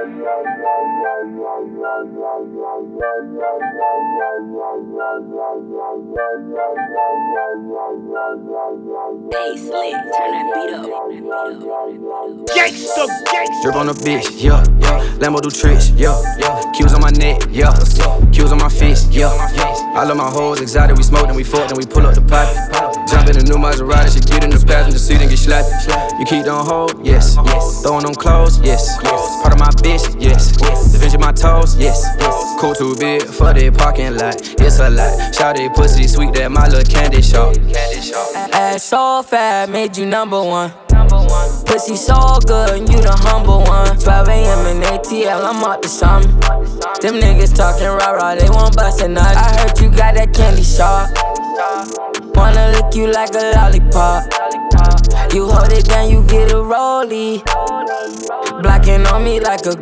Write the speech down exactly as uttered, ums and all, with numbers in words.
Hey, Slick, turn that beat up. Gangsta, gangsta. Drip on the bitch, yeah, yeah. Lambo do tricks, yeah, yeah. Q's on my neck, yeah. Q's on my fist, yeah. I love my hoes exotic, we smoke, then we fuck, then we pull up the pipe. Jump in the new Maserati, she get in the passenger seat and get slapped. You keep on hold, yes. Throwing them clothes, yes. Part of my bitch, yes. Avenging my toes, yes. Cool too big for the parking lot, it's a lot. Shout it pussy sweet, that my little candy shop. Ass so fat, made you number one. Pussy so good, you the humble one. twelve a.m. in A T L, I'm up to something. Them niggas talking rah-rah, they won't bust a nut. I heard you got that candy shop. Wanna lick you like a lollipop. You hold it down, you get a rollie. Blocking on me like a